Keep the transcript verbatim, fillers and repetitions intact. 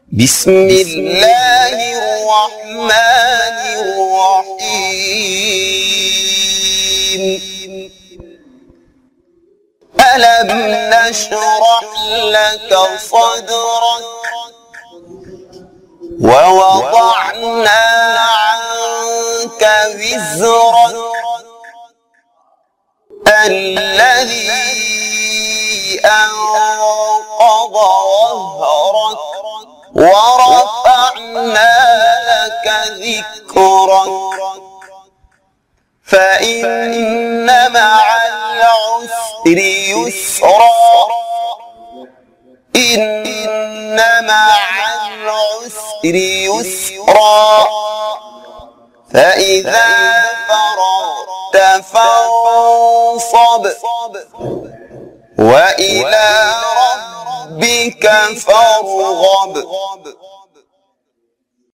بسم الله الرحمن الرحيم. ألم نشرح لك صدرك ووضعنا عنك وزرك الذي أنقض ظهرك ورفعنا لك ذكرك فإن مع العسر يسرا إن مع العسر يسرا فإذا فرغت فانصب وإلى ربك فارغب.